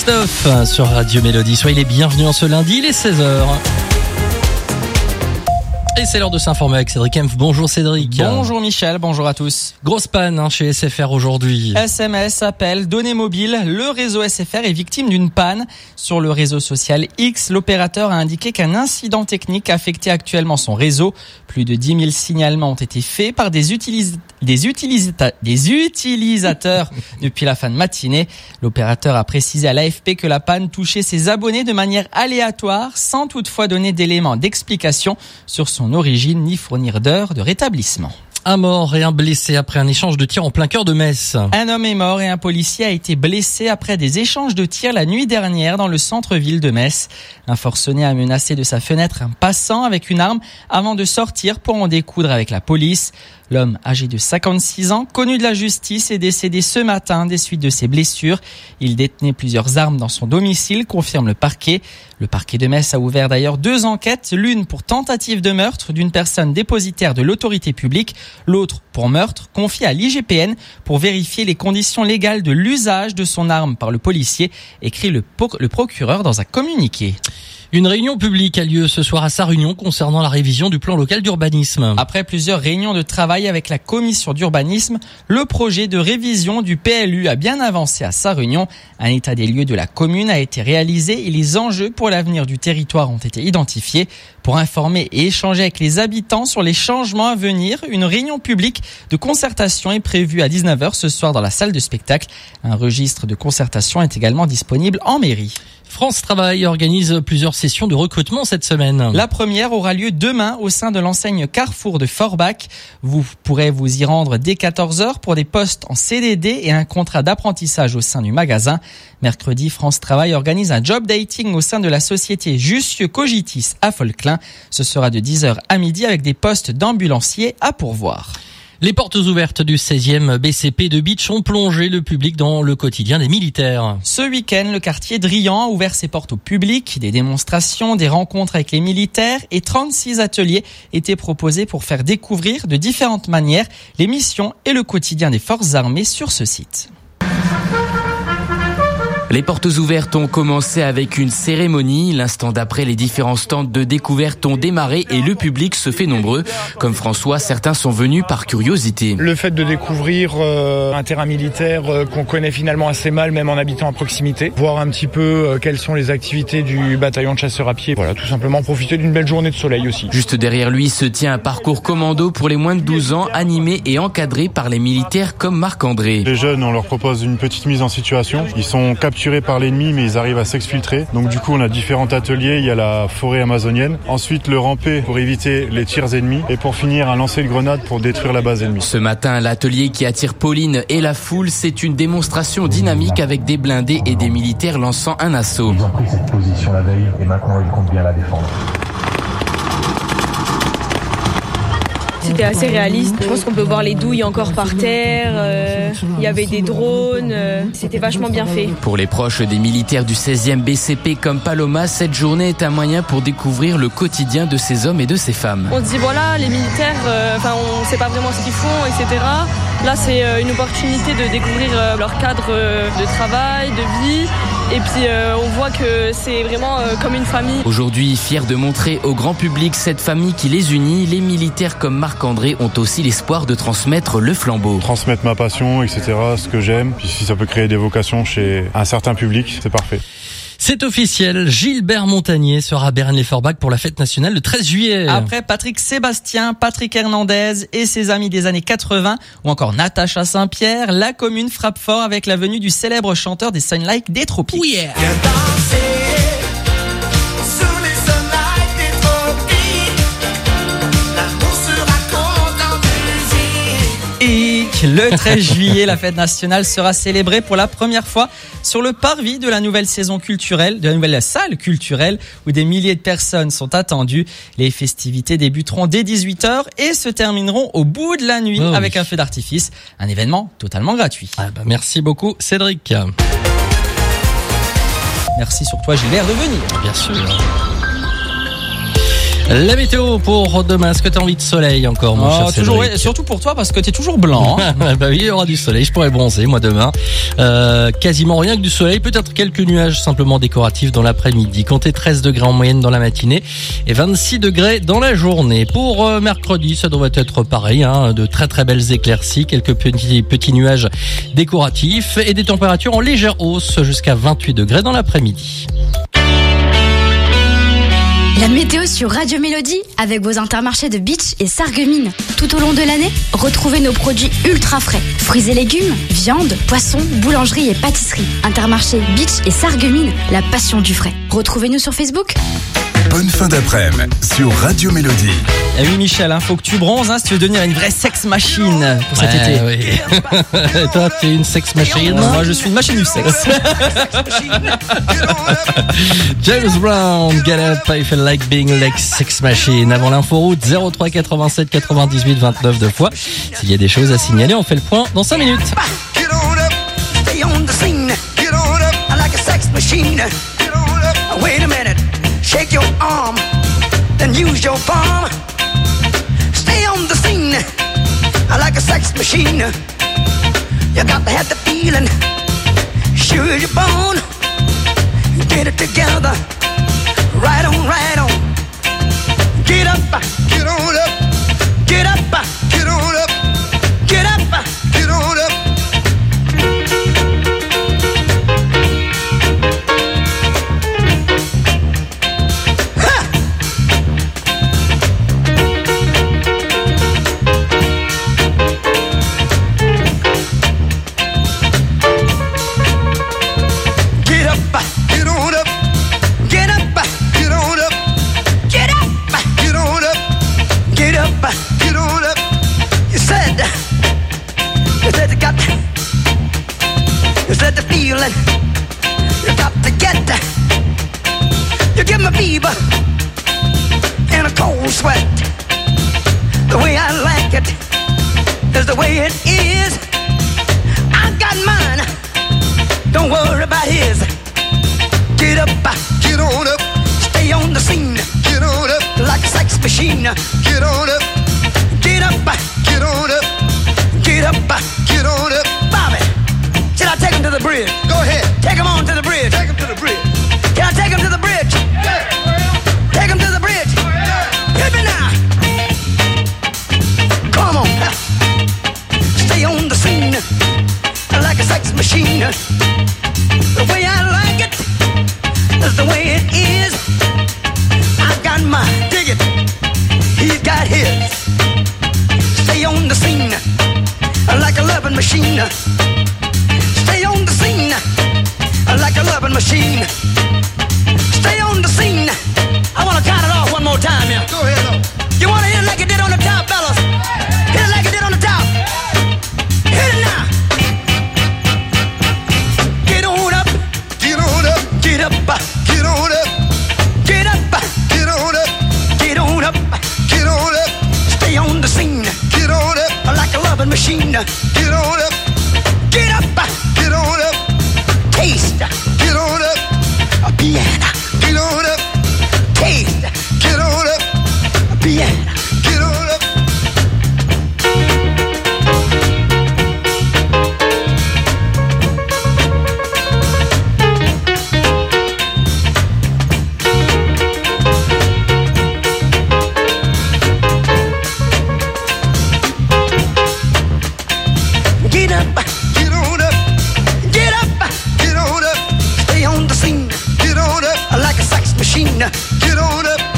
Best-of sur Radio Mélodie. Soyez les bienvenus en ce lundi, il est 16h. Et c'est l'heure de s'informer avec Cédric Kempf. Bonjour Cédric. Bonjour Michel, bonjour à tous. Grosse panne chez SFR aujourd'hui. SMS, appel, données mobiles, le réseau SFR est victime d'une panne. Sur le réseau social X, l'opérateur a indiqué qu'un incident technique affectait actuellement son réseau. Plus de 10 000 signalements ont été faits par des utilisateurs depuis la fin de matinée. L'opérateur a précisé à l'AFP que la panne touchait ses abonnés de manière aléatoire, sans toutefois donner d'éléments d'explication sur son origine ni fournir d'heures de rétablissement. Un mort et un blessé après un échange de tirs en plein cœur de Metz. Un homme est mort et un policier a été blessé après des échanges de tirs la nuit dernière dans le centre-ville de Metz. Un forcené a menacé de sa fenêtre un passant avec une arme avant de sortir pour en découdre avec la police. L'homme, âgé de 56 ans, connu de la justice, est décédé ce matin des suites de ses blessures. Il détenait plusieurs armes dans son domicile, confirme le parquet. Le parquet de Metz a ouvert d'ailleurs 2 enquêtes, l'une pour tentative de meurtre d'une personne dépositaire de l'autorité publique, l'autre pour meurtre confié à l'IGPN pour vérifier les conditions légales de l'usage de son arme par le policier, écrit le procureur dans un communiqué. Une réunion publique a lieu ce soir à Sarre-Union concernant la révision du plan local d'urbanisme. Après plusieurs réunions de travail avec la commission d'urbanisme, le projet de révision du PLU a bien avancé à Sarre-Union. Un état des lieux de la commune a été réalisé et les enjeux pour l'avenir du territoire ont été identifiés. Pour informer et échanger avec les habitants sur les changements à venir, une réunion publique de concertation est prévue à 19h ce soir dans la salle de spectacle. Un registre de concertation est également disponible en mairie. France Travail organise plusieurs sessions de recrutement cette semaine. La première aura lieu demain au sein de l'enseigne Carrefour de Forbach. Vous pourrez vous y rendre dès 14h pour des postes en CDD et un contrat d'apprentissage au sein du magasin. Mercredi, France Travail organise un job dating au sein de la société Jussieu Cogitis à Folklin. Ce sera de 10h à midi avec des postes d'ambulanciers à pourvoir. Les portes ouvertes du 16e BCP de Bitche ont plongé le public dans le quotidien des militaires. Ce week-end, le quartier Drian a ouvert ses portes au public. Des démonstrations, des rencontres avec les militaires et 36 ateliers étaient proposés pour faire découvrir de différentes manières les missions et le quotidien des forces armées sur ce site. Les portes ouvertes ont commencé avec une cérémonie. L'instant d'après, les différents stands de découverte ont démarré et le public se fait nombreux. Comme François, certains sont venus par curiosité. Le fait de découvrir un terrain militaire qu'on connaît finalement assez mal, même en habitant à proximité. Voir un petit peu quelles sont les activités du bataillon de chasseurs à pied. Voilà, tout simplement profiter d'une belle journée de soleil aussi. Juste derrière lui se tient un parcours commando pour les moins de 12 ans, animé et encadré par les militaires comme Marc-André. Les jeunes, on leur propose une petite mise en situation. Ils sont capturés par l'ennemi, mais ils arrivent à s'exfiltrer. Donc du coup, on a différents ateliers. Il y a la forêt amazonienne. Ensuite, le rampé pour éviter les tirs ennemis. Et pour finir, un lancer de grenade pour détruire la base ennemie. Ce matin, l'atelier qui attire Pauline et la foule, c'est une démonstration dynamique avec des blindés et des militaires lançant un assaut. Ils ont pris cette position la veille et maintenant ils comptent bien la défendre. C'était assez réaliste. Je pense qu'on peut voir les douilles encore par terre. Il y avait des drones. C'était vachement bien fait. Pour les proches des militaires du 16e BCP comme Paloma, cette journée est un moyen pour découvrir le quotidien de ces hommes et de ces femmes. On se dit voilà, les militaires, on ne sait pas vraiment ce qu'ils font, etc. Là, c'est une opportunité de découvrir leur cadre de travail, de vie. Et puis on voit que c'est vraiment comme une famille. Aujourd'hui, fiers de montrer au grand public cette famille qui les unit, les militaires comme Marc-André ont aussi l'espoir de transmettre le flambeau. Transmettre ma passion, etc., ce que j'aime. Puis si ça peut créer des vocations chez un certain public, c'est parfait. C'est officiel, Gilbert Montagnier sera à Beren-les-Forbach pour la fête nationale le 13 juillet. Après Patrick Sébastien, Patrick Hernandez et ses amis des années 80, ou encore Natacha Saint-Pierre, la commune frappe fort avec la venue du célèbre chanteur des Sunlight des Tropiques. Oh yeah. Le 13 juillet, la fête nationale sera célébrée pour la première fois sur le parvis de la nouvelle saison culturelle, de la nouvelle salle culturelle où des milliers de personnes sont attendues. Les festivités débuteront dès 18h et se termineront au bout de la nuit avec un feu d'artifice. Un événement totalement gratuit. Merci beaucoup Cédric. Merci sur toi Gilbert de venir. Bien sûr. La météo pour demain, est-ce que tu as envie de soleil encore, mon cher toujours, Cédric? ouais, surtout pour toi parce que t'es toujours blanc. Hein. Bah oui, il y aura du soleil, je pourrais bronzer moi demain. Quasiment rien que du soleil, peut-être quelques nuages simplement décoratifs dans l'après-midi. Comptez 13 degrés en moyenne dans la matinée et 26 degrés dans la journée. Pour mercredi, ça devrait être pareil, hein, de très très belles éclaircies, quelques petits nuages décoratifs et des températures en légère hausse jusqu'à 28 degrés dans l'après-midi. La météo sur Radio Mélodie avec vos Intermarchés de Beach et Sarreguemines. Tout au long de l'année, retrouvez nos produits ultra frais. Fruits et légumes, viande, poissons, boulangerie et pâtisserie. Intermarché Beach et Sarreguemines, la passion du frais. Retrouvez-nous sur Facebook. Bonne fin d'après-midi sur Radio Mélodie. Eh oui Michel, hein, faut que tu bronzes hein, si tu veux devenir une vraie sex machine pour cet été. Oui. Et toi, tu es une sex machine? Moi, je suis une machine du sexe. James Brown, get up, I feel like being like sex machine. Avant l'info route, 03 87 98 29 deux fois. S'il y a des choses à signaler, on fait le point dans 5 minutes. Get on up, stay on the scene. Get on up, I like a sex machine. Get on up, wait a minute, shake your arm, then use your palm. Stay on the scene, I like a sex machine. You got to have the feeling, sure you're born. Get it together, right on, right on. Get up, get on up, get up, get on up, get up, get on up. Ha! Get up, get on up, get up, get on up, get up, get on up, get up, get on up. You said you said the feeling, you got to get that. You give me fever and a cold sweat. The way I like it is the way it is. I got mine, don't worry about his. Get up, get on up, stay on the scene. Get on up, like a sex machine. Get on up, get up, get on up, get up, get on up. Bobby, should I take him to the bridge? Go ahead, take him on to the bridge. Take him to the bridge. Can I take him to the bridge? Yeah. Take him to the bridge. Yeah. Hit me now. Come on, stay on the scene, like a sex machine. The way I like it is the way it is. I got mine, dig it. He's got his. Stay on the scene, like a loving machine. Stay on the scene, like a loving machine. Stay on the scene. I wanna count it off one more time here. Go ahead. You wanna hit it like it did on the top, fellas? Hit it like it did on the top. Hit it now. Get on up. Get on up. Get up. Get on up. Get up. Get on up. Get on up. Get on up. Stay on the scene. Get on up. Like a loving machine. Get on up. Get up. Get on up. Taste. Get on up. A piano. Get on up. Taste. Get on up. A piano. Get on up. Get up, get on up, get up, get on up. Stay on the scene, get on up, like a sex machine. Get on up.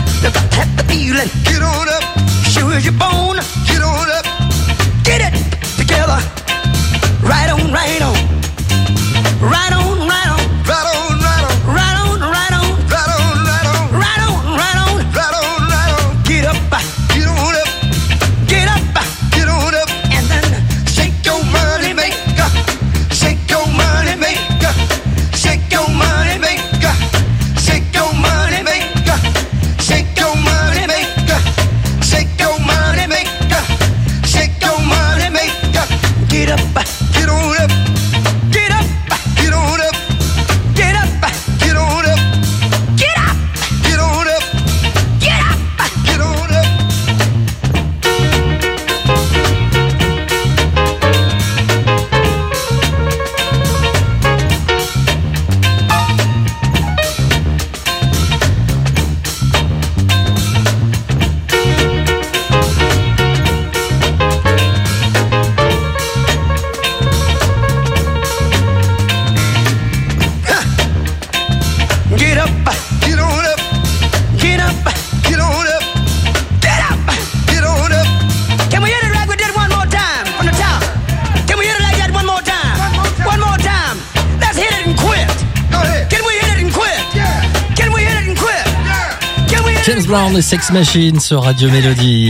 James Brown et Sex Machine sur Radio Mélodie.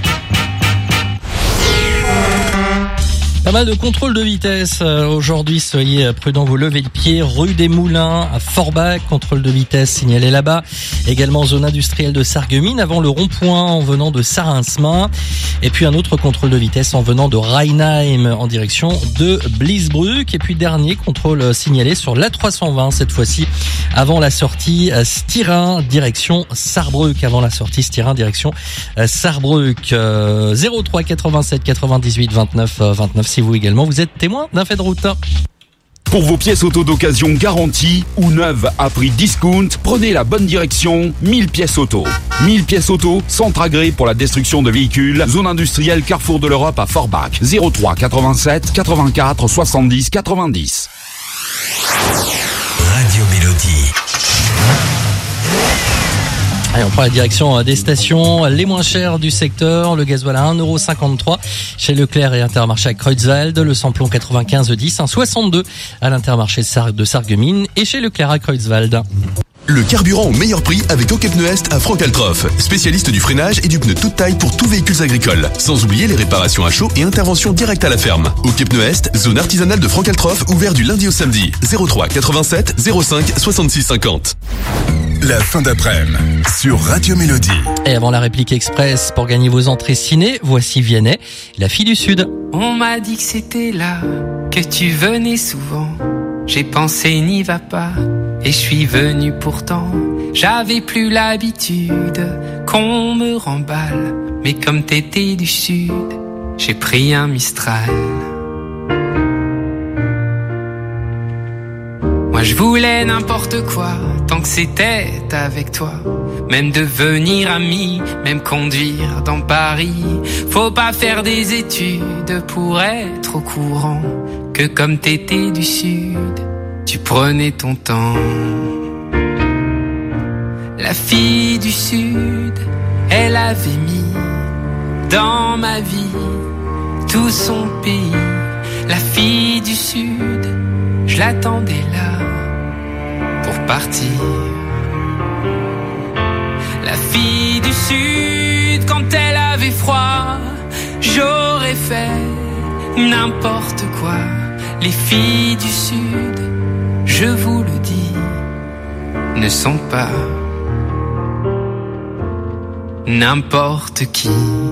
Pas mal de contrôle de vitesse aujourd'hui, soyez prudents, vous levez le pied, rue des Moulins à Forbach, contrôle de vitesse signalé là-bas, également zone industrielle de Sarreguemines avant le rond-point en venant de Sarinsma, et puis un autre contrôle de vitesse en venant de Rheinheim en direction de Blisbruck, et puis dernier contrôle signalé sur l'A320 cette fois-ci avant la sortie Styrin direction Sarrebruck, Sarrebruck. 03 87 98 29 29 si vous également vous êtes témoin d'un fait de route. Pour vos pièces auto d'occasion garanties ou neuves à prix discount, prenez la bonne direction, 1000 pièces auto. 1000 pièces auto, centre agréé pour la destruction de véhicules, zone industrielle Carrefour de l'Europe à Forbach. 03 87 84 70 90. Radio Mélodie. Allez, on prend la direction des stations les moins chères du secteur. Le gasoil à 1,53€ chez Leclerc et Intermarché à Creutzwald. Le samplon 95,10, 1,62 à l'Intermarché de Sarreguemines et chez Leclerc à Creutzwald. Le carburant au meilleur prix avec OK Pneu Est à Franck-Altroff, spécialiste du freinage et du pneu toute taille pour tous véhicules agricoles. Sans oublier les réparations à chaud et intervention directe à la ferme. OK Pneu Est, zone artisanale de Franck-Altroff, ouvert du lundi au samedi. 03 87 05 66 50. La fin d'après-midi sur Radio Mélodie. Et avant la réplique express pour gagner vos entrées ciné, voici Vianney, la fille du Sud. On m'a dit que c'était là, que tu venais souvent. J'ai pensé n'y va pas, et je suis venu pourtant. J'avais plus l'habitude qu'on me remballe, mais comme t'étais du Sud, j'ai pris un Mistral. Moi je voulais n'importe quoi, tant que c'était avec toi. Même devenir ami, même conduire dans Paris. Faut pas faire des études pour être au courant que comme t'étais du Sud, tu prenais ton temps. La fille du Sud, elle avait mis dans ma vie tout son pays. La fille du Sud, je l'attendais là pour partir. La fille du Sud, quand elle avait froid, j'aurais fait n'importe quoi. Les filles du Sud, je vous le dis, ne sont pas n'importe qui.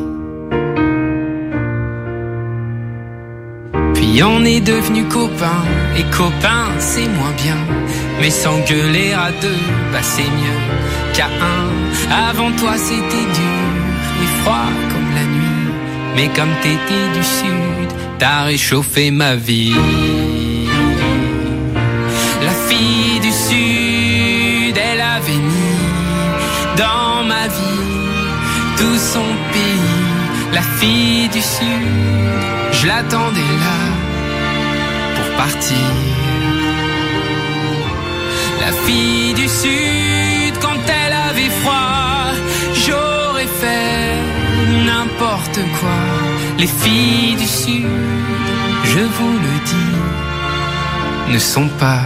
Puis on est devenus copains, et copains c'est moins bien. Mais s'engueuler à deux, bah c'est mieux qu'à un. Avant toi c'était dur et froid comme la nuit, mais comme t'étais du Sud, t'as réchauffé ma vie. La fille du Sud, elle avait mis dans ma vie tout son pays. La fille du Sud, je l'attendais là pour partir. La fille du Sud, quand elle avait froid, j'aurais fait n'importe quoi. Les filles du Sud, je vous le dis, ne sont pas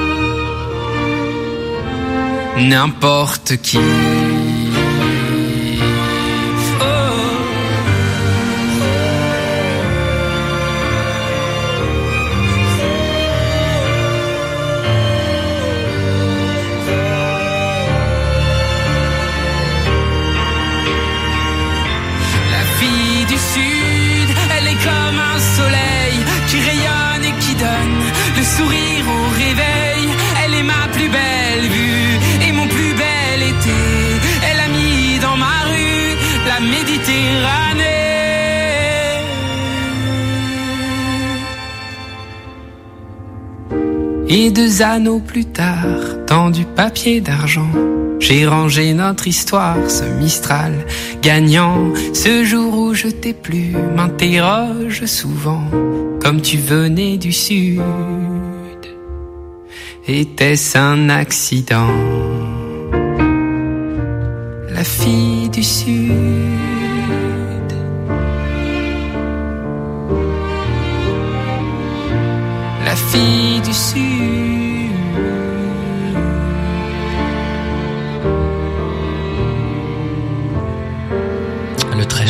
n'importe qui. Sourire au réveil, elle est ma plus belle vue et mon plus bel été. Elle a mis dans ma rue la Méditerranée. Et 2 anneaux plus tard, dans du papier d'argent, j'ai rangé notre histoire, ce Mistral gagnant. Ce jour où je t'ai plu, m'interroge souvent, comme tu venais du Sud. Était-ce un accident? La fille du Sud, la fille du Sud,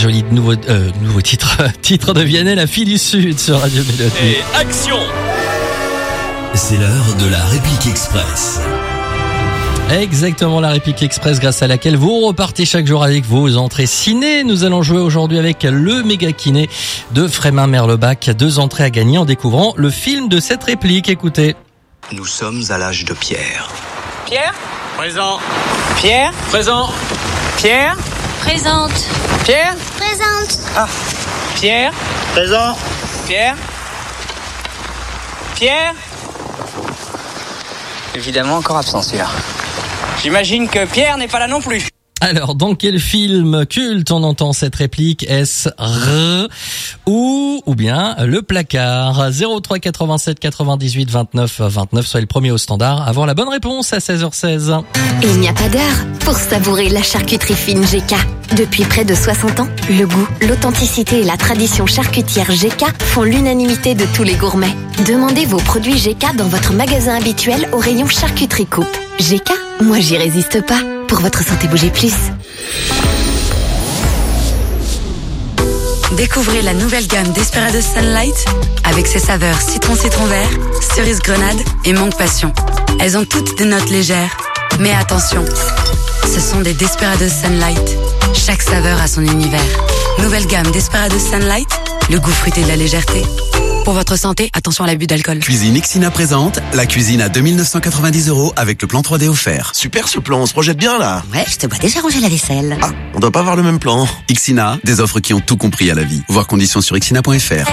joli nouveau titre, titre de Vianney, La fille du Sud sur Radio Mélodie. Et action! C'est l'heure de la réplique express. Exactement, la réplique express grâce à laquelle vous repartez chaque jour avec vos entrées ciné. Nous allons jouer aujourd'hui avec le méga kiné de Frémin-Merlebach. 2 entrées à gagner en découvrant le film de cette réplique. Écoutez. Nous sommes à l'âge de Pierre. Pierre? Présent. Pierre? Présent. Pierre? Présente. Pierre? Présente. Ah. Pierre? Présent. Pierre? Pierre? Évidemment encore absent celui-là. J'imagine que Pierre n'est pas là non plus. Alors, dans quel film culte on entend cette réplique? Est-ce R ou bien Le Placard? 03 87 98 29 29, soyez le premier au standard. Avant la bonne réponse à 16h16. Et il n'y a pas d'heure pour savourer la charcuterie fine GK. Depuis près de 60 ans, le goût, l'authenticité et la tradition charcutière GK font l'unanimité de tous les gourmets. Demandez vos produits GK dans votre magasin habituel au rayon charcuterie coupe. GK, moi j'y résiste pas. Pour votre santé, bougez plus. Découvrez la nouvelle gamme Desperados Sunlight avec ses saveurs citron vert, cerise grenade et mangue passion. Elles ont toutes des notes légères. Mais attention, ce sont des Desperados Sunlight. Chaque saveur a son univers. Nouvelle gamme Desperados Sunlight, le goût fruité de la légèreté. Pour votre santé, attention à l'abus d'alcool. Cuisine Ixina présente la cuisine à 2990 € avec le plan 3D offert. Super ce plan, on se projette bien là. Ouais, je te vois déjà ranger la vaisselle. Ah, on doit pas avoir le même plan. Ixina, des offres qui ont tout compris à la vie. Voir conditions sur ixina.fr.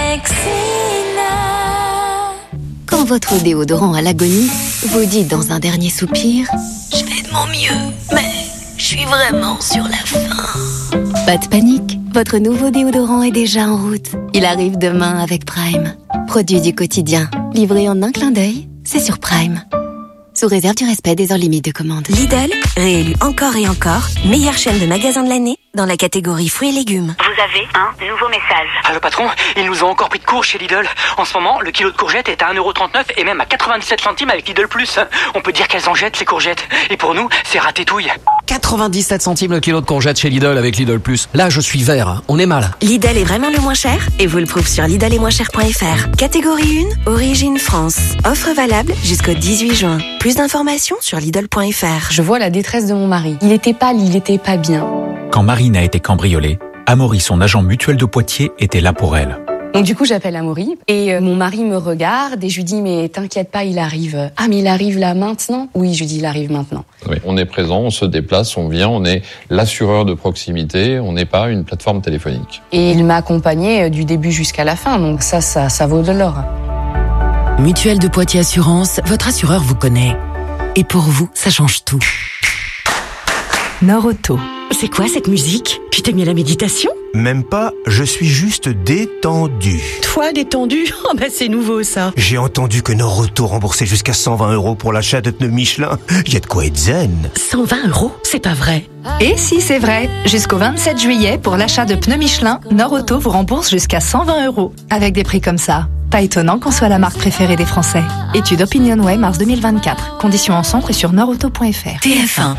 Quand votre déodorant à l'agonie vous dit dans un dernier soupir « Je fais de mon mieux, mais je suis vraiment sur la fin ». Pas de panique, votre nouveau déodorant est déjà en route. Il arrive demain avec Prime. Produit du quotidien, livré en un clin d'œil, c'est sur Prime. Sous réserve du respect des heures limites de commande. Lidl, réélu encore et encore, meilleure chaîne de magasins de l'année dans la catégorie fruits et légumes. Vous avez un nouveau message. Ah, le patron, ils nous ont encore pris de court chez Lidl. En ce moment, le kilo de courgettes est à 1,39 € et même à 97 centimes avec Lidl Plus. On peut dire qu'elles en jettent, ces courgettes. Et pour nous, c'est ratétouille. 97 centimes le kilo de courgettes chez Lidl avec Lidl Plus. Là, je suis vert, on est mal. Lidl est vraiment le moins cher et vous le prouve sur lidl-et-moins-cher.fr. Catégorie 1, origine France. Offre valable jusqu'au 18 juin. Plus d'informations sur lidl.fr. Je vois la détresse de mon mari. Il était pâle, il était pas bien. Quand Marine a été cambriolée, Amaury, son agent mutuel de Poitiers, était là pour elle. Donc du coup, j'appelle Amaury et mon mari me regarde et je lui dis « Mais t'inquiète pas, il arrive. » « Ah, mais il arrive là maintenant ?» Oui, je lui dis « Il arrive maintenant. » Oui, on est présent, on se déplace, on vient, on est l'assureur de proximité, on n'est pas une plateforme téléphonique. Et il m'a accompagné du début jusqu'à la fin, donc ça vaut de l'or. Mutuelle de Poitiers Assurance, votre assureur vous connaît. Et pour vous, ça change tout. Nord-Auto. C'est quoi cette musique? Tu t'es mis à la méditation? Même pas, je suis juste détendu. Toi, détendu? Oh bah c'est nouveau ça. J'ai entendu que Nord-Auto remboursait jusqu'à 120 € pour l'achat de pneus Michelin. Y a de quoi être zen. 120 €? C'est pas vrai. Et si c'est vrai, jusqu'au 27 juillet, pour l'achat de pneus Michelin, Nord-Auto vous rembourse jusqu'à 120 €. Avec des prix comme ça, pas étonnant qu'on soit la marque préférée des Français. Étude OpinionWay, mars 2024. Conditions en centre et sur nordauto.fr. TF1.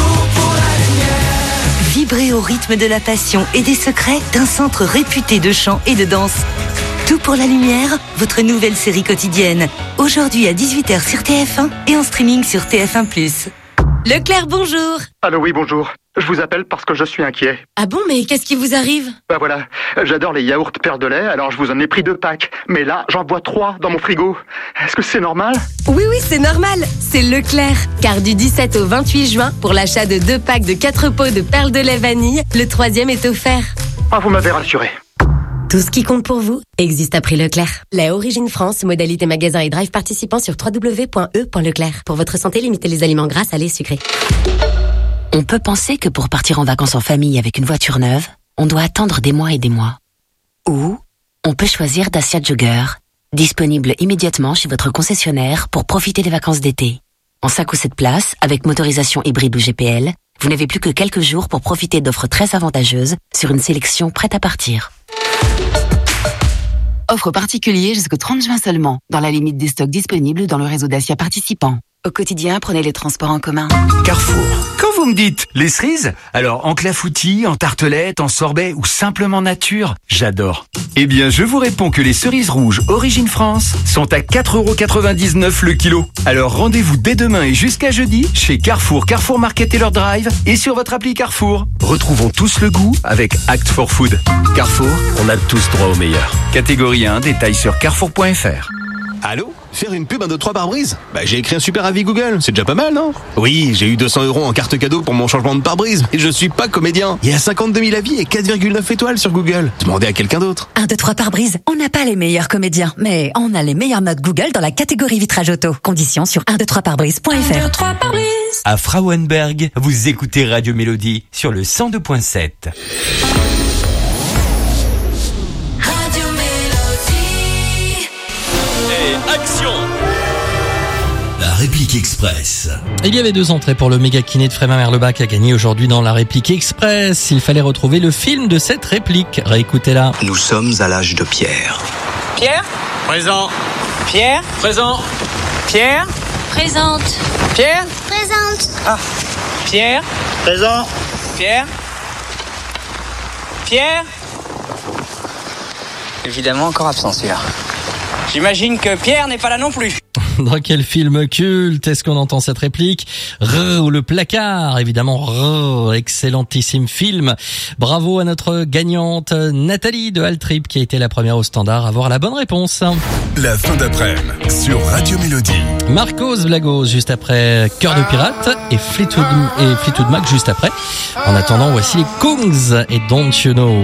Vibrez au rythme de la passion et des secrets d'un centre réputé de chant et de danse. Tout pour la lumière, votre nouvelle série quotidienne. Aujourd'hui à 18h sur TF1 et en streaming sur TF1+. Leclerc, bonjour. Allô, oui, bonjour. Je vous appelle parce que je suis inquiet. Ah bon, mais qu'est-ce qui vous arrive? Bah voilà, j'adore les yaourts perles de lait, alors je vous en ai pris 2 packs. Mais là, j'en bois 3 dans mon frigo. Est-ce que c'est normal? Oui, c'est normal. C'est Leclerc. Car du 17 au 28 juin, pour l'achat de 2 packs de 4 pots de perles de lait vanille, le 3e est offert. Ah, vous m'avez rassuré. Tout ce qui compte pour vous existe à prix Leclerc. Lait Origine France, modalité magasin et drive participant sur www.e.leclerc. Pour votre santé, limitez les aliments gras, salés, sucrés. On peut penser que pour partir en vacances en famille avec une voiture neuve, on doit attendre des mois et des mois. Ou on peut choisir Dacia Jogger, disponible immédiatement chez votre concessionnaire pour profiter des vacances d'été. En 5 ou 7 places, avec motorisation hybride ou GPL, vous n'avez plus que quelques jours pour profiter d'offres très avantageuses sur une sélection prête à partir. Offre particulière jusqu'au 30 juin seulement, dans la limite des stocks disponibles dans le réseau Dacia participant. Au quotidien, prenez les transports en commun. Carrefour. Quand vous me dites les cerises, alors en clafoutis, en tartelette, en sorbet ou simplement nature, j'adore. Eh bien, je vous réponds que les cerises rouges Origine France sont à 4,99€ le kilo. Alors rendez-vous dès demain et jusqu'à jeudi chez Carrefour, Carrefour Market et leur drive et sur votre appli Carrefour. Retrouvons tous le goût avec Act for Food. Carrefour, on a tous droit au meilleur. Catégorie 1, détail sur carrefour.fr. Allô ? Faire une pub 1, 2, 3 pare-brise ? J'ai écrit un super avis Google, c'est déjà pas mal, non ? Oui, j'ai eu 200€ en carte cadeau pour mon changement de pare-brise, mais je suis pas comédien. Il y a 52 000 avis et 4,9 étoiles sur Google. Demandez à quelqu'un d'autre. 1, 2, 3 pare-brise, on n'a pas les meilleurs comédiens, mais on a les meilleures notes Google dans la catégorie vitrage auto. Conditions sur 123parbrise.fr. 1, 2, 3 pare-brise. À Frauenberg, vous écoutez Radio Mélodie sur le 102.7. Action! La réplique express. Il y avait 2 entrées pour le méga kiné de Frémin-Merlebach à gagner aujourd'hui dans la réplique express. Il fallait retrouver le film de cette réplique. Réécoutez-la. Nous sommes à l'âge de pierre. Pierre ? Présent. Pierre ? Présent. Pierre ? Présente. Pierre ? Présente. Ah. Pierre ? Présent. Pierre ? Pierre ? Évidemment encore absent celui-là. J'imagine que Pierre n'est pas là non plus. Dans quel film culte est-ce qu'on entend cette réplique ? Ou le placard, évidemment. Excellentissime film. Bravo à notre gagnante Nathalie de Altrip qui a été la première au standard à avoir la bonne réponse. La fin d'après-midi sur Radio Mélodie. Marcos Vlagos juste après Cœur de pirate et Fleetwood Mac juste après. En attendant, voici les Kungs et Don't You Know.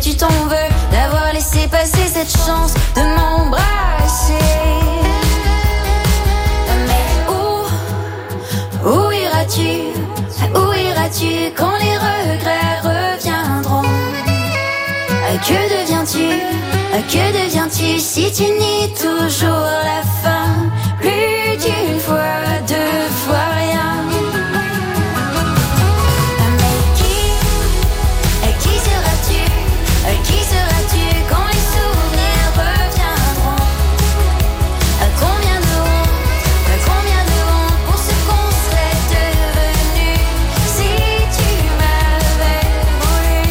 tu t'en veux d'avoir laissé passer cette chance de m'embrasser. Mais où iras-tu? Où iras-tu quand les regrets reviendront? Que deviens-tu? Que deviens-tu si tu nies toujours la fin? Plus d'une fois, deux fois rien. Qui seras-tu quand les souvenirs reviendront? Combien de honte pour ce qu'on serait devenu si tu m'avais voulu.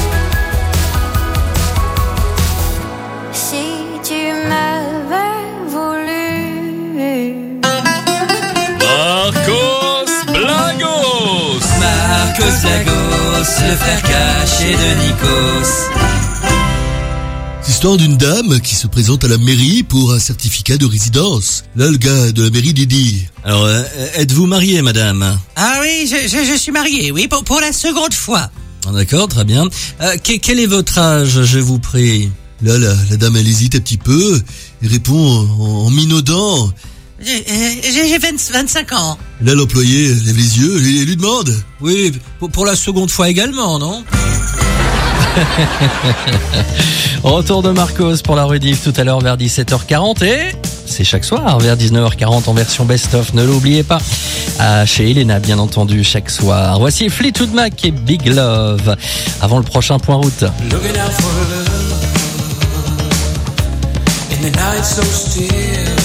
Si tu m'avais voulu. Marcos Blagos. Marcos Blagos, le frère caché de Nikos. L'histoire d'une dame qui se présente à la mairie pour un certificat de résidence. Là, le gars de la mairie dit « Alors, êtes-vous mariée, madame ?» Ah oui, je suis marié, oui, pour la seconde fois. D'accord, très bien. Quel est votre âge, je vous prie? Là, la dame, elle hésite un petit peu et répond en minaudant. J'ai 25 ans. Là, l'employé lève les yeux et lui demande. Oui, pour la seconde fois également, non? Retour de Marcos pour la rediff tout à l'heure vers 17h40 et c'est chaque soir vers 19h40 en version best-of, ne l'oubliez pas. Chez Elena, bien entendu, chaque soir. Voici Fleetwood Mac et Big Love avant le prochain point route. Looking out for love in the night so still.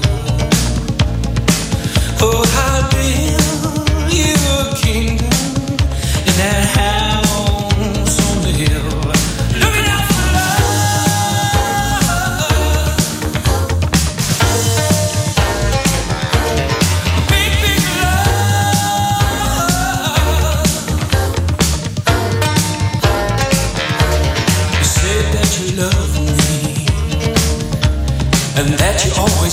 Oh, how build you a kingdom in that house on the hill. Looking out for love, big, big love. You said that you love me and that you always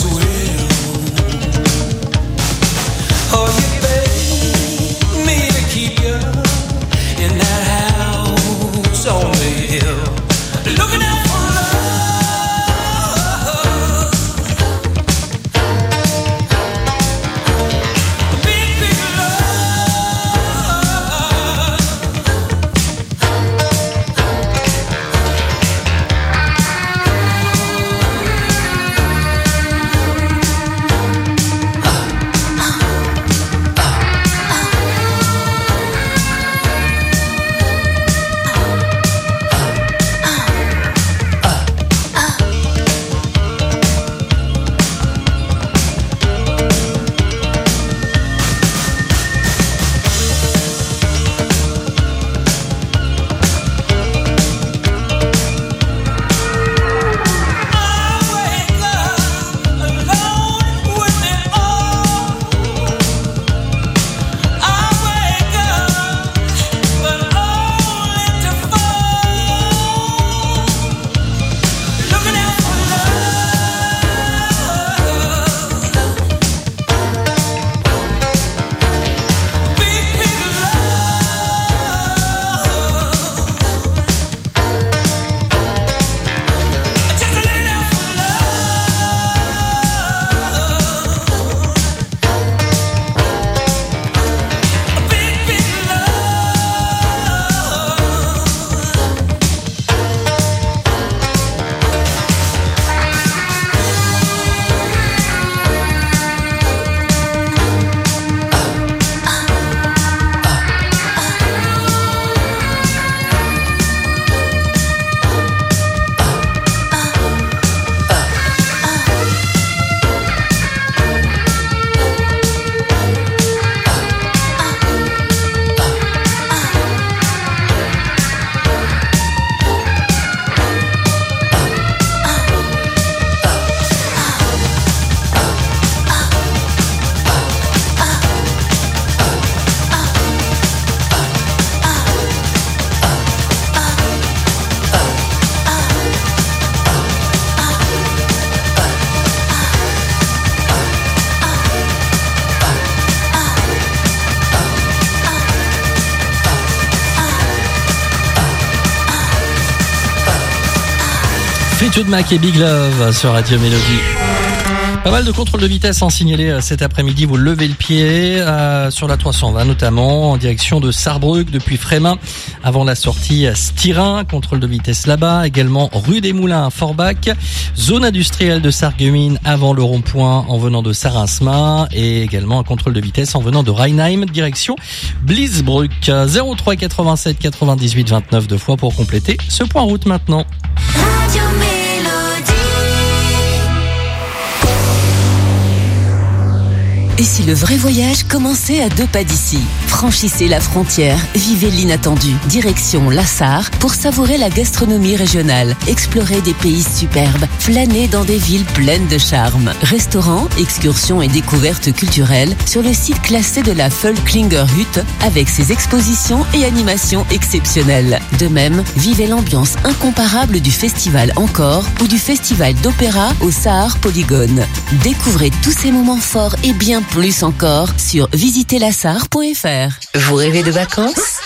Fleetwood Mac et Big Love sur Radio Mélodie. Pas mal de contrôles de vitesse en signalé cet après-midi. Vous levez le pied sur la 320 notamment en direction de Sarrebruck depuis Frémin avant la sortie Styrin. Contrôle de vitesse là-bas. Également rue des Moulins à Forbach. Zone industrielle de Sarreguemines avant le rond-point en venant de Sarinsma. Et également un contrôle de vitesse en venant de Rheinheim direction Bliesbruck. 03 87 98 29 deux fois pour compléter ce point route maintenant. Radio Mélodie. Et si le vrai voyage commençait à 2 pas d'ici? Franchissez la frontière, vivez l'inattendu. Direction La Sarre pour savourer la gastronomie régionale, explorer des pays superbes, flâner dans des villes pleines de charme. Restaurants, excursions et découvertes culturelles sur le site classé de la Völklinger Hütte avec ses expositions et animations exceptionnelles. De même, vivez l'ambiance incomparable du festival Encore ou du festival d'opéra au Sahar Polygone. Découvrez tous ces moments forts et bien plus encore sur visiterlassar.fr. Vous rêvez de vacances?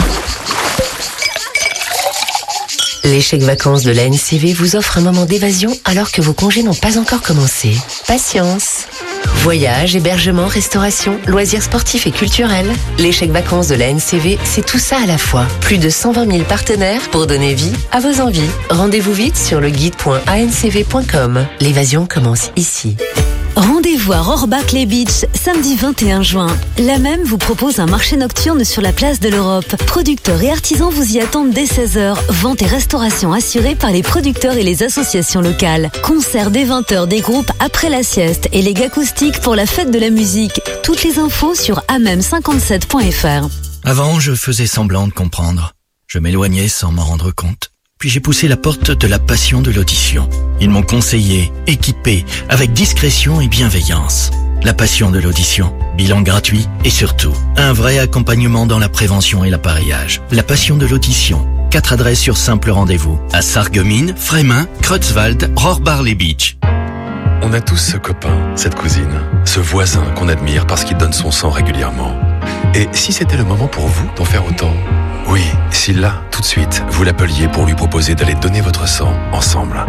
Les chèques vacances de la NCV vous offrent un moment d'évasion alors que vos congés n'ont pas encore commencé. Patience. Voyage, hébergement, restauration, loisirs sportifs et culturels. Les chèques vacances de la NCV, c'est tout ça à la fois. Plus de 120 000 partenaires pour donner vie à vos envies. Rendez-vous vite sur le guide.ancv.com. L'évasion commence ici. Rendez-vous à Rohrbach-les-Beach, samedi 21 juin. La même vous propose un marché nocturne sur la place de l'Europe. Producteurs et artisans vous y attendent dès 16h. Vente et restauration assurée par les producteurs et les associations locales. Concert dès 20h des groupes après la sieste et les acoustiques pour la fête de la musique. Toutes les infos sur amem57.fr. Avant, je faisais semblant de comprendre. Je m'éloignais sans m'en rendre compte. Puis j'ai poussé la porte de la passion de l'audition. Ils m'ont conseillé, équipé, avec discrétion et bienveillance. La passion de l'audition, bilan gratuit et surtout, un vrai accompagnement dans la prévention et l'appareillage. La passion de l'audition, 4 adresses sur simple rendez-vous. À Sarreguemines, Frémin, Creutzwald, Rohrbach-les-Beach. On a tous ce copain, cette cousine, ce voisin qu'on admire parce qu'il donne son sang régulièrement. Et si c'était le moment pour vous d'en faire autant ? Oui, si là, tout de suite, vous l'appeliez pour lui proposer d'aller donner votre sang ensemble.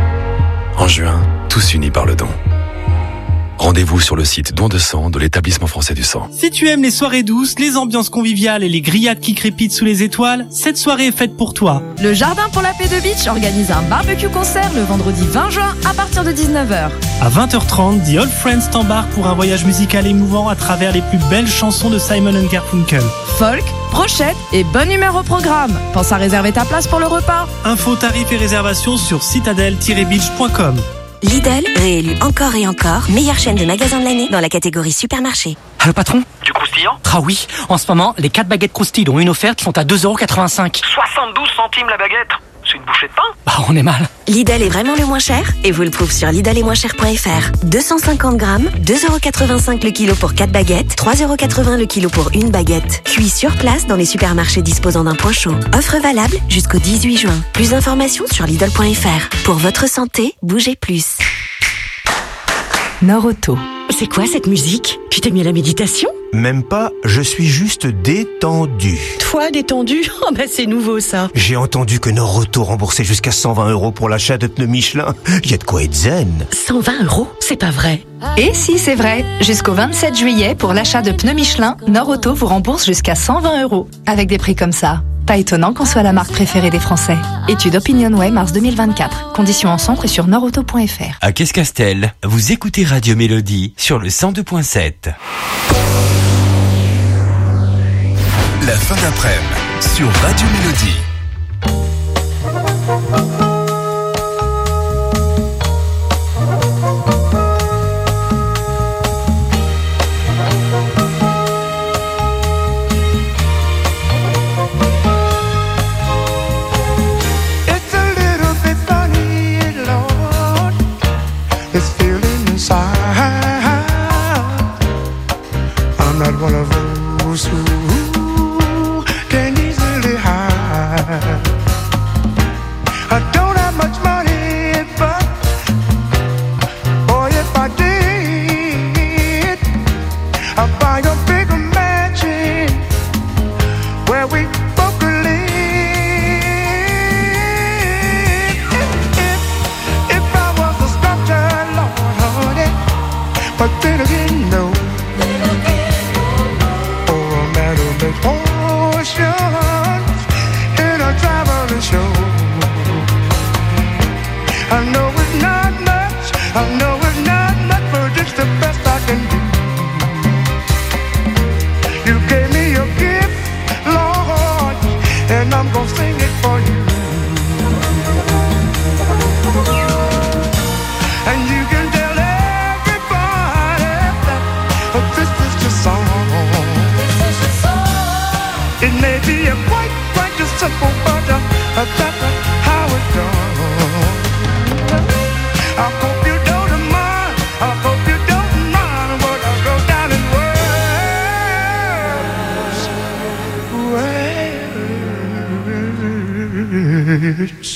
En juin, tous unis par le don. Rendez-vous sur le site don de sang de l'Établissement français du sang. Si tu aimes les soirées douces, les ambiances conviviales et les grillades qui crépitent sous les étoiles, cette soirée est faite pour toi. Le Jardin pour la paix de Beach organise un barbecue concert le vendredi 20 juin à partir de 19h. À 20h30, The Old Friends t'embarque pour un voyage musical émouvant à travers les plus belles chansons de Simon & Garfunkel. Folk, brochette et bonne humeur au programme. Pense à réserver ta place pour le repas. Infos, tarifs et réservations sur citadel-beach.com. Lidl, réélu encore et encore, meilleure chaîne de magasins de l'année dans la catégorie supermarché. Allô patron? Du croustillant? Ah oui, en ce moment, les 4 baguettes croustilles dont une offerte sont à 2,85 €. 72 centimes la baguette? C'est une bouchée de pain? Bah on est mal. Lidl est vraiment le moins cher et vous le trouve sur lidl-et-moins-cher.fr. 250 grammes, 2,85 € le kilo pour 4 baguettes, 3,80 € le kilo pour une baguette. Cuit sur place dans les supermarchés disposant d'un point chaud. Offre valable jusqu'au 18 juin. Plus d'informations sur lidl.fr. Pour votre santé, bougez plus. Nord-Auto. C'est quoi cette musique? Tu t'es mis à la méditation? Même pas, je suis juste détendu. Toi, détendu? Oh bah c'est nouveau ça. J'ai entendu que Nord-Auto remboursait jusqu'à 120 € pour l'achat de pneus Michelin. Y a de quoi être zen. 120 €? C'est pas vrai. Et si, c'est vrai. Jusqu'au 27 juillet, pour l'achat de pneus Michelin, Nord-Auto vous rembourse jusqu'à 120 €. Avec des prix comme ça. Pas étonnant qu'on soit la marque préférée des Français. Étude OpinionWay mars 2024. Conditions en centre et sur nordauto.fr. À Caisse-Castel, vous écoutez Radio Mélodie sur le 102.7. La fin d'après-midi sur Radio Mélodie. One of those who can easily hide. I don't have much money, but boy, if I did, I'd buy a bigger mansion where we both could live. If simple, but that's how it's done. I hope you don't mind. I hope you don't mind what I wrote down in words.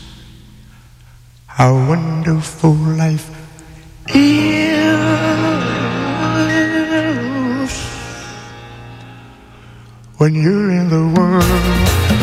How wonderful life is when you're in the world.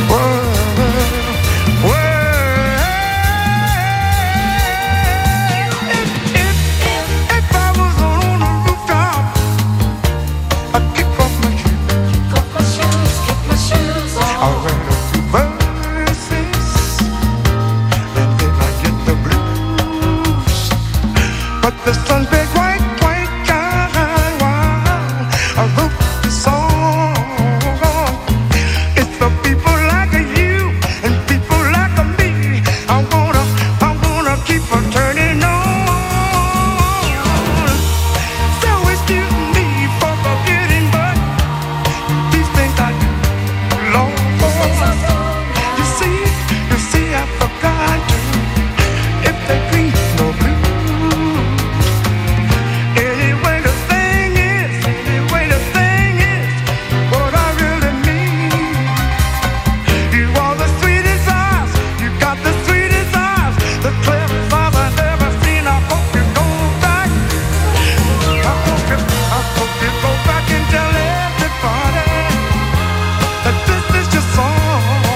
If I was on a rooftop, I'd kick off my shoes. I'll write a few verses, and then I get the blues. But the sun's been quite kind while I wrote the song. It's the people like you and people like me. I'm gonna keep on turning on. So excuse me for forgetting, but these things I do long for. You see, I forgot to. If they green, no blue. Anyway, the thing is, what I really mean. You are the sweetest eyes, you got the sweetest eyes, the cleverest eyes I've ever seen. I hope you go back. I hope you go back and tell everybody that this is your song.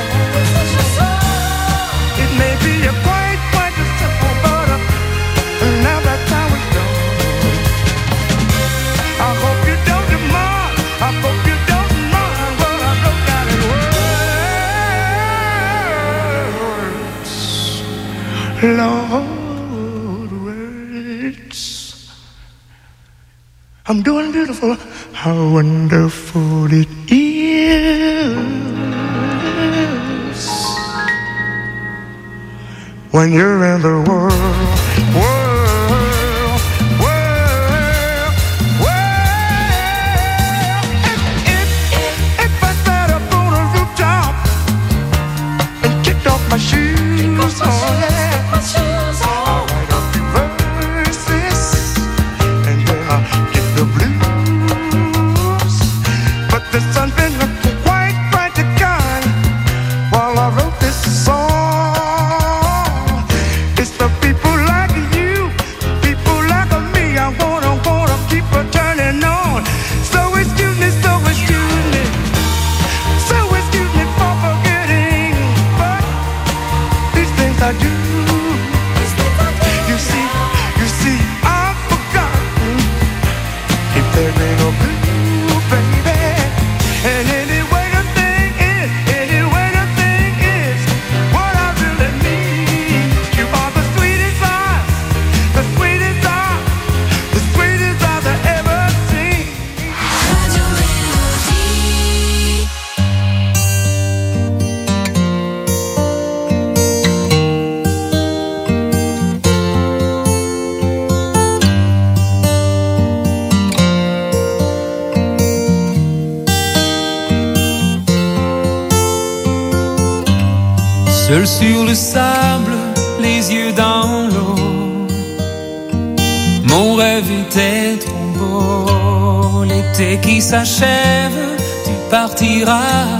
It may be a quite simple, but now that's how it's done. I hope you don't mind. I hope you don't mind what I wrote down in words. Lord, words. I'm doing beautiful. How wonderful it is when you're in the world. If I sat up on a rooftop and kicked off my shoes, oh yeah, I'll write a few verses and then I'll get the blues. But the sun's been quite bright to kind while I wrote this song. It's the people like you, people like me. I wanna keep on turning on. So excuse me for forgetting, but these things I do. You see, I've forgotten if there ain't no blue, baby. And anyway the thing is, what I really need. You are the sweetest eyes, the sweetest eyes, the sweetest eyes I've ever seen. Seul sur le sable, les yeux dans l'eau, mon rêve était trop beau. L'été qui s'achève, tu partiras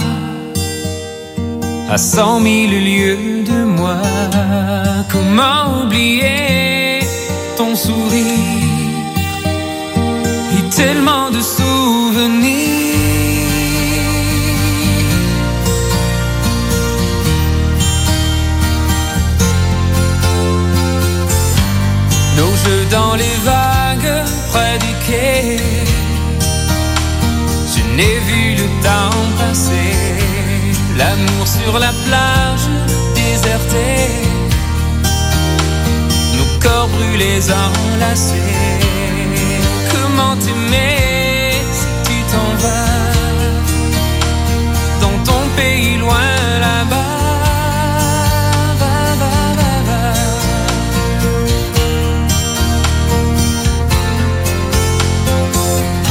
à 100 000 lieues de moi. Comment oublier ton sourire et tellement de souvenirs. Nos jeux dans les vagues près du quai, je n'ai vu le temps passer. L'amour sur la plage désertée, nos corps brûlés enlacés. Comment t'aimer si tu t'en vas dans ton pays loin là-bas.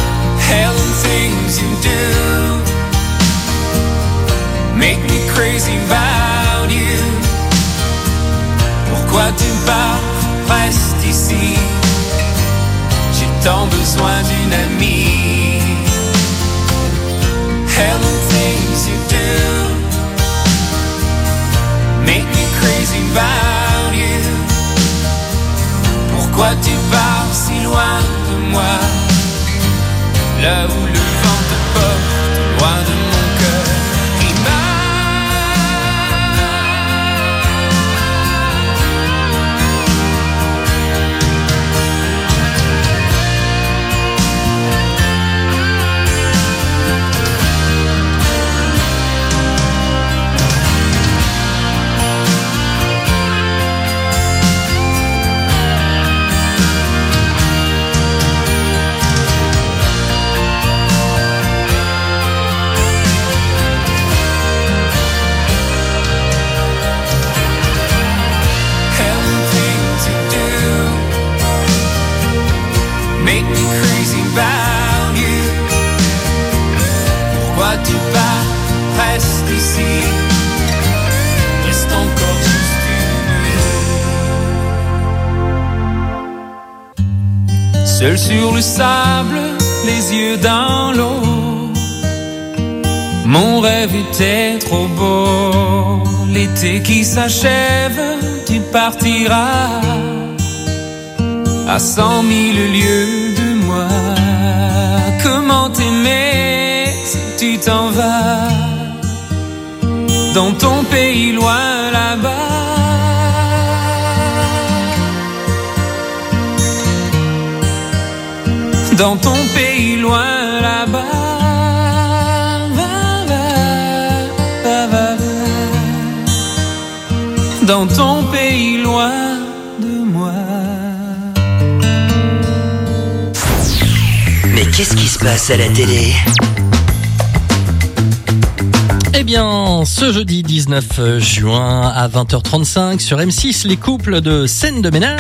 Make me crazy Pourquoi tu pars si loin de moi, là où le vent te porte, loin de mon cœur qui bat. Make me crazy about you. Pourquoi tu pars, reste ici, reste encore juste une nuit. Seul sur le sable, les yeux dans l'eau, mon rêve était trop beau. L'été qui s'achève, tu partiras à 100 000 lieues de moi. Comment t'aimer si tu t'en vas dans ton pays loin là-bas? Dans ton pays loin là-bas. Dans ton pays loin de moi. Mais qu'est-ce qui se passe à la télé ? Eh bien, ce jeudi 19 juin à 20h35 sur M6, les couples de Scène de ménage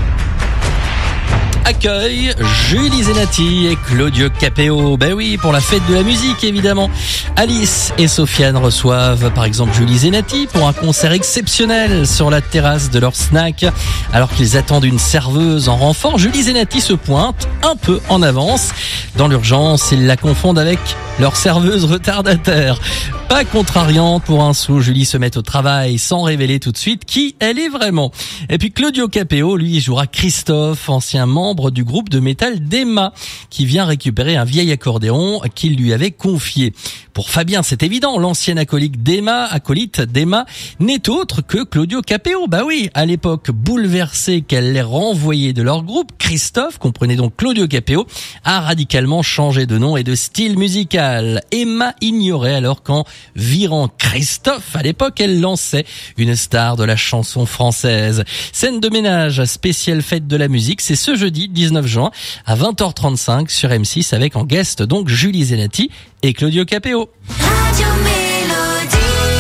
accueillent Julie Zenati et Claudio Capéo. Ben oui, pour la fête de la musique évidemment. Alice et Sofiane reçoivent par exemple Julie Zenati pour un concert exceptionnel sur la terrasse de leur snack. Alors qu'ils attendent une serveuse en renfort, Julie Zenati se pointe un peu en avance. Dans l'urgence, ils la confondent avec leur serveuse retardataire. Pas contrariante pour un sou, Julie se met au travail sans révéler tout de suite qui elle est vraiment. Et puis Claudio Capéo, lui, jouera Christophe, ancien membre du groupe de métal d'Emma, qui vient récupérer un vieil accordéon qu'il lui avait confié. Pour Fabien, c'est évident, l'ancien acolyte d'Emma n'est autre que Claudio Capéo. Bah oui, à l'époque, bouleversé qu'elle l'ait renvoyé de leur groupe, Christophe, comprenez donc Claudio Capéo, a radicalement changé de nom et de style musical. Emma ignorait alors qu'en virant Christophe, à l'époque, elle lançait une star de la chanson française. Scène de ménage spéciale fête de la musique, c'est ce jeudi 19 juin à 20h35 sur M6 avec en guest donc Julie Zenati et Claudio Capéo. Radio Mélodie.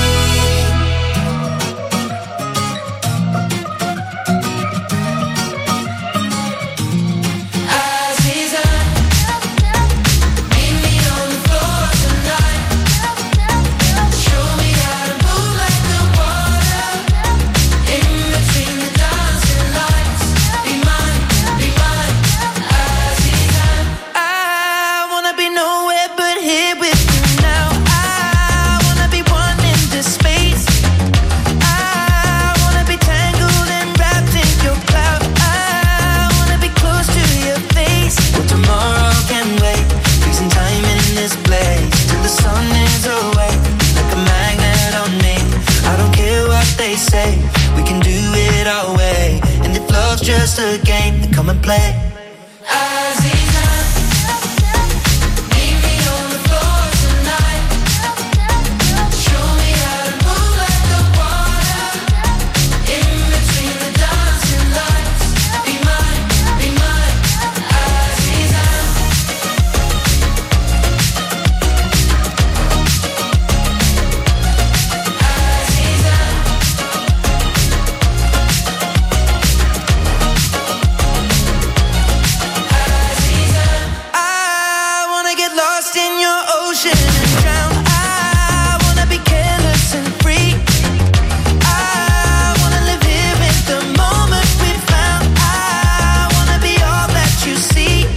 Just a game, come and play.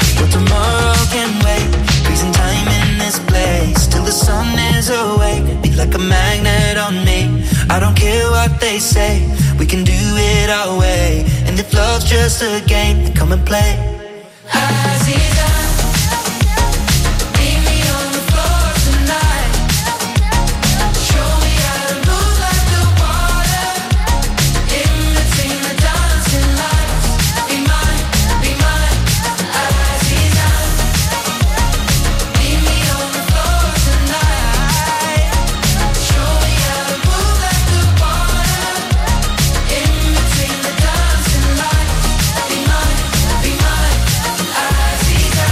Away. like a magnet on me. I don't care what they say, we can do it our way. And if love's just a game, then come and play. Aziza, meet me on the floor tonight. Show me how to move like the water. In between the dancing lights. Be mine, Aziza. Meet me on the floor tonight. Show me how to move like the water. In between the dancing lights. Be mine, Aziza.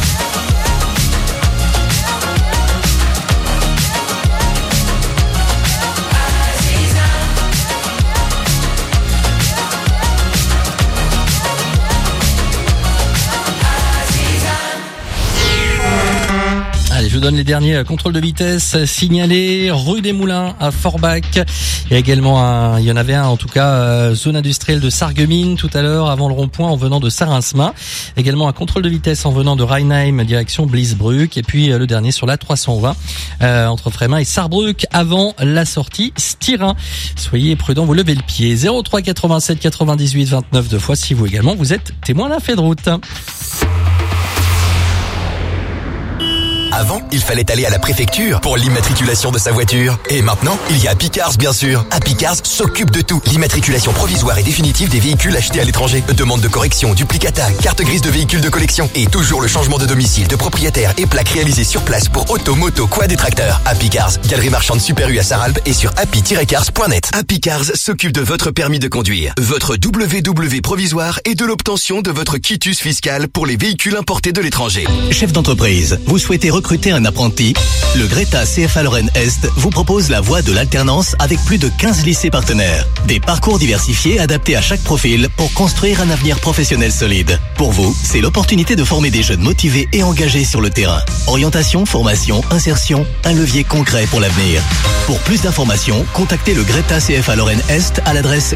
Allez, je vous donne les derniers contrôles de vitesse signalés rue des Moulins à Forbach. Il y a également il y en avait un en tout cas, zone industrielle de Sarreguemines tout à l'heure avant le rond-point en venant de Saint-Rinsmin. Également un contrôle de vitesse en venant de Rheinheim direction Blisbruck. Et puis le dernier sur la 320 entre Frémin et Sarrebruck avant la sortie Styrin. Soyez prudents, vous levez le pied. 03 87 98 29 deux fois si vous également vous êtes témoin d'un fait de route. Avant, il fallait aller à la préfecture pour l'immatriculation de sa voiture. Et maintenant, il y a Happy Cars, bien sûr. Happy Cars s'occupe de tout. L'immatriculation provisoire et définitive des véhicules achetés à l'étranger. Demande de correction, duplicata, carte grise de véhicules de collection. Et toujours le changement de domicile, de propriétaire et plaques réalisées sur place pour auto, moto, quad et tracteurs. Happy Cars, galerie marchande Super U à Sarralbe et sur happy-cars.net. Happy Cars s'occupe de votre permis de conduire, votre WW provisoire et de l'obtention de votre quitus fiscal pour les véhicules importés de l'étranger. Chef d'entreprise, vous souhaitez recruter un apprenti? Le Greta CFA Lorraine Est vous propose la voie de l'alternance avec plus de 15 lycées partenaires. Des parcours diversifiés adaptés à chaque profil pour construire un avenir professionnel solide. Pour vous, c'est l'opportunité de former des jeunes motivés et engagés sur le terrain. Orientation, formation, insertion, un levier concret pour l'avenir. Pour plus d'informations, contactez le Greta CFA Lorraine Est à l'adresse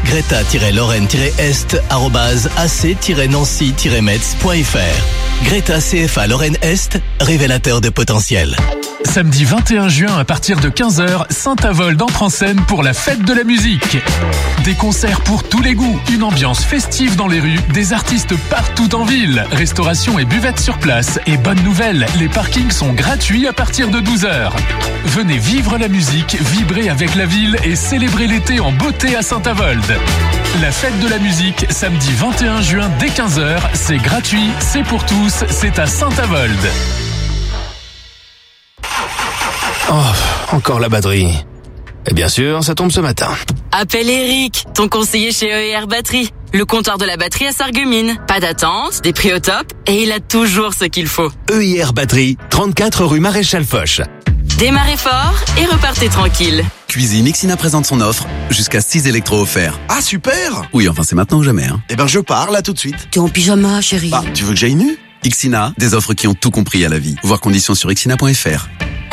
greta-lorraine-est@ac-nancy-metz.fr. Greta CFA Lorraine Est, révélateur de potentiel. Samedi 21 juin à partir de 15h, Saint-Avold entre en scène pour la fête de la musique. Des concerts pour tous les goûts, une ambiance festive dans les rues, des artistes partout en ville, restauration et buvette sur place. Et bonne nouvelle, les parkings sont gratuits à partir de 12h. Venez vivre la musique, vibrer avec la ville et célébrer l'été en beauté à Saint-Avold. La fête de la musique, samedi 21 juin dès 15h, c'est gratuit, c'est pour tous, c'est à Saint-Avold. Oh, encore la batterie. Et bien sûr, ça tombe ce matin. Appelle Eric, ton conseiller chez EIR Batterie. Le comptoir de la batterie à Sarreguemines. Pas d'attente, des prix au top, et il a toujours ce qu'il faut. EIR Batterie, 34 rue Maréchal Foch. Démarrez fort et repartez tranquille. Cuisine Ixina présente son offre, jusqu'à 6 électros offerts. Ah super! Oui, enfin c'est maintenant ou jamais. Hein. Eh ben je pars là tout de suite. T'es en pyjama, chérie. Bah, tu veux que j'aille nu? Ixina, des offres qui ont tout compris à la vie. Voir conditions sur ixina.fr.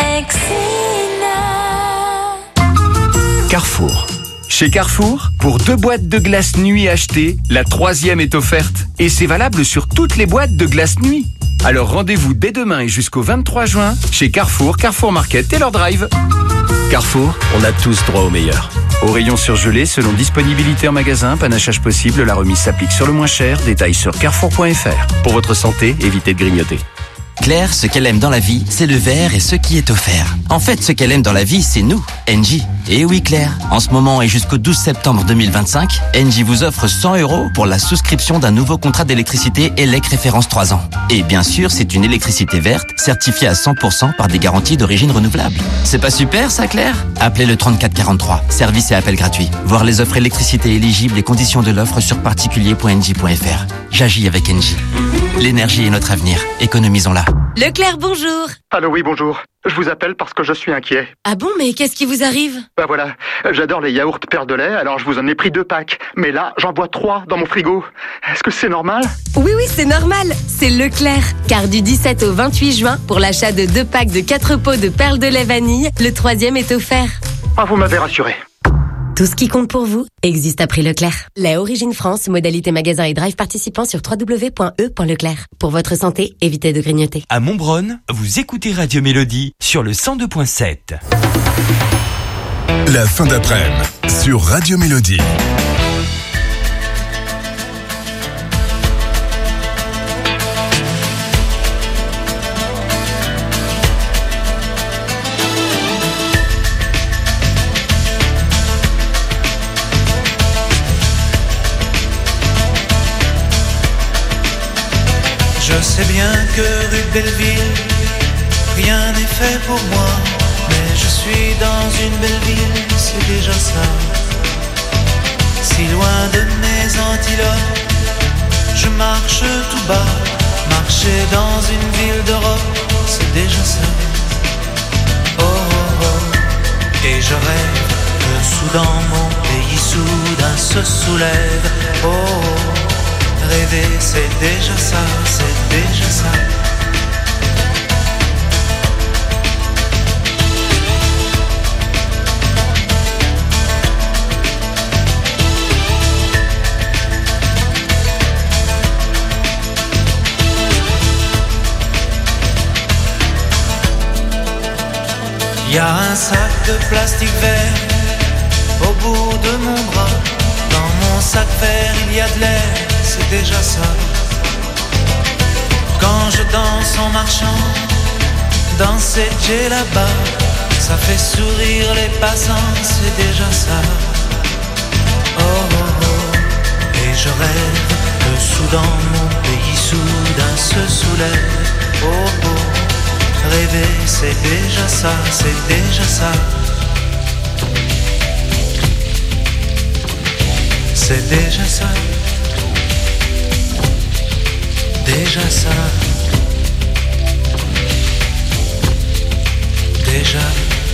Carrefour. Chez Carrefour, pour 2 boîtes de glace nuit achetées, la 3e est offerte. Et c'est valable sur toutes les boîtes de glace nuit. Alors rendez-vous dès demain et jusqu'au 23 juin chez Carrefour, Carrefour Market et leur drive. Carrefour, on a tous droit au meilleur. Au rayon surgelé, selon disponibilité en magasin, panachage possible, la remise s'applique sur le moins cher. Détails sur carrefour.fr. Pour votre santé, évitez de grignoter. Claire, ce qu'elle aime dans la vie, c'est le verre et ce qui est offert. En fait, ce qu'elle aime dans la vie, c'est nous, Engie. Et oui, Claire, en ce moment et jusqu'au 12 septembre 2025, Engie vous offre 100 € pour la souscription d'un nouveau contrat d'électricité ELEC référence 3 ans. Et bien sûr, c'est une électricité verte, certifiée à 100% par des garanties d'origine renouvelable. C'est pas super, ça, Claire? Appelez le 3443. Service et appel gratuit. Voir les offres électricité éligibles et conditions de l'offre sur particulier.engie.fr. J'agis avec Engie. L'énergie est notre avenir. Économisons-la. Leclerc, bonjour. Allô, oui, bonjour. Je vous appelle parce que je suis inquiet. Ah bon, mais qu'est-ce qui vous arrive? Bah voilà, j'adore les yaourts Père de lait, alors je vous en ai pris 2 packs. Mais là, j'en bois 3 dans mon frigo. Est-ce que c'est normal? Oui, c'est normal. C'est Leclerc. Car du 17 au 28 juin, pour l'achat de 2 packs de 4 pots de perles de lait vanille, le 3e est offert. Ah, vous m'avez rassuré. Tout ce qui compte pour vous existe à prix Leclerc. Lait Origine France, modalité magasin et drive participant sur www.e.leclerc. Pour votre santé, évitez de grignoter. À Montbronn, vous écoutez Radio Mélodie sur le 102.7. La fin d'après-midi sur Radio Mélodie. Je sais bien que rue de Belleville, rien n'est fait pour moi, mais je suis dans une belle ville, c'est déjà ça. Si loin de mes antilopes, je marche tout bas, marcher dans une ville d'Europe, c'est déjà ça. Oh oh oh, et je rêve que soudain mon pays soudain se soulève. Oh oh. Rêver, c'est déjà ça, c'est déjà ça. Il y a un sac de plastique vert au bout de mon bras. Dans mon sac vert, il y a de l'air, c'est déjà ça. Quand je danse en marchant dans cette jet là-bas, ça fait sourire les passants, c'est déjà ça. Oh oh oh, et je rêve que soudain mon pays soudain se soulève. Oh oh, rêver c'est déjà ça, c'est déjà ça. C'est déjà ça. Déjà ça. Déjà.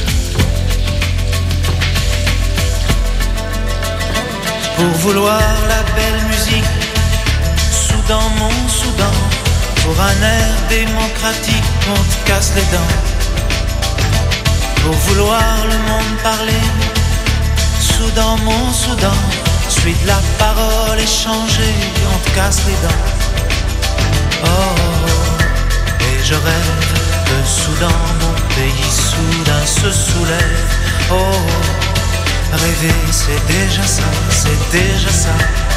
Pour vouloir la belle musique, Soudan mon Soudan, pour un air démocratique, on te casse les dents. Pour vouloir le monde parler, Soudan mon Soudan, suis de la parole échangée, on te casse les dents. Oh, oh, oh, et je rêve que soudain mon pays soudain se soulève. Oh, oh, rêver c'est déjà ça, c'est déjà ça.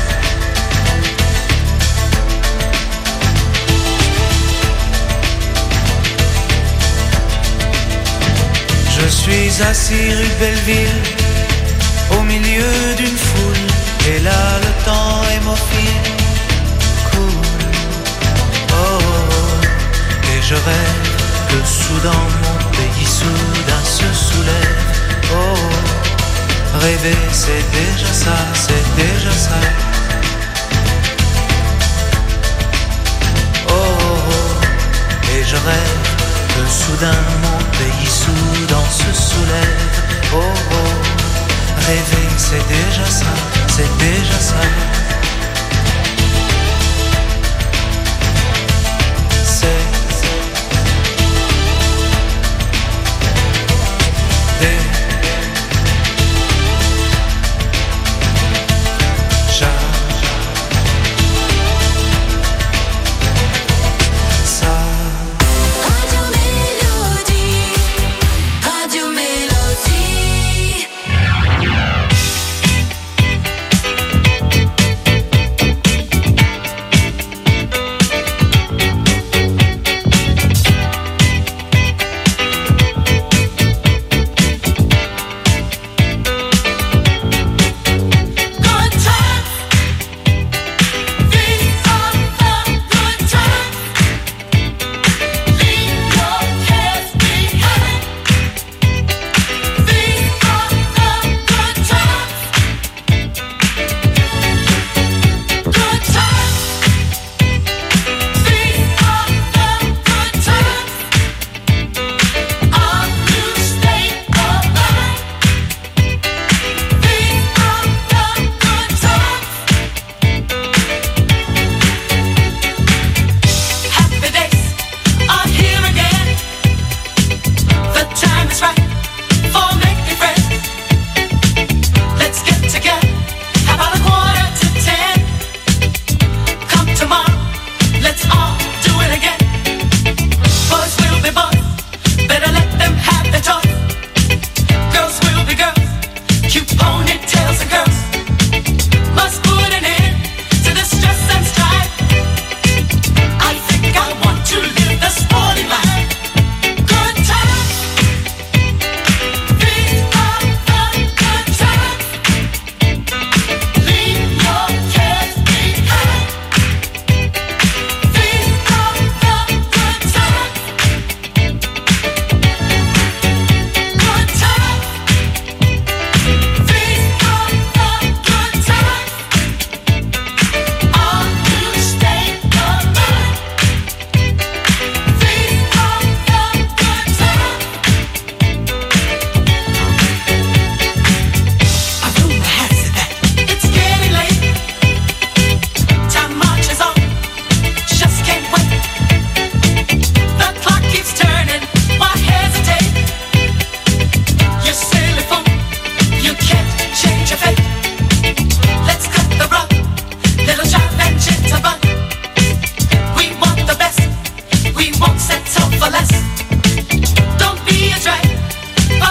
Je suis assis rue de Belleville, au milieu d'une foule, et là le temps hémophile coule. Oh, oh, oh, et je rêve que soudain mon pays soudain se soulève. Oh, oh, rêver c'est déjà ça, c'est déjà ça. Oh, oh, oh, et je rêve que soudain mon pays soudain se soulève. Oh, oh, rêver c'est déjà ça, c'est déjà ça.